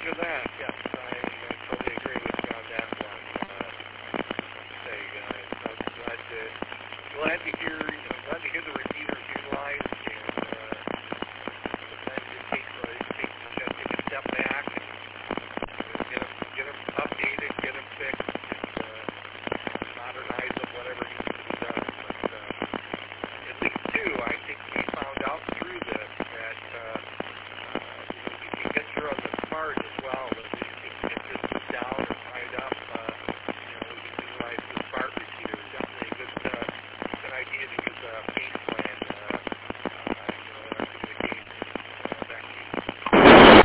Roger that. Yes, I totally agree with you on that one. Say, I'm glad to hear, glad to hear the repeaters utilized, and sometimes it takes you got to take a step back and get them updated, get them fixed, and modernize them, whatever needs to be done. But at least too, I think we found out through this that you can get through on the smart as well. That we can get this down or tied up. We can utilize the smart repeater. Definitely a good idea to use a face plan. In our communications. Back to you.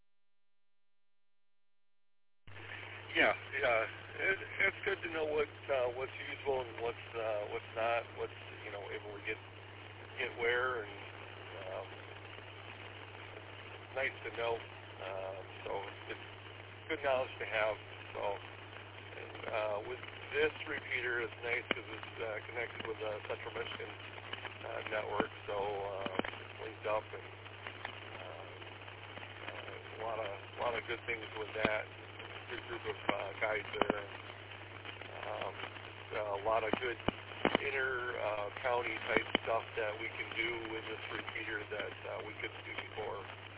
Yeah, it's good to know what's usable and what's not, what's able to get where, and it's nice to know. So it's good knowledge to have. So with this repeater, it's nice because it's connected with the Central Michigan network, so it's linked up, and a lot of good things with that. Good group of guys there. A lot of good inter-county type stuff that we can do with this repeater that we couldn't do before.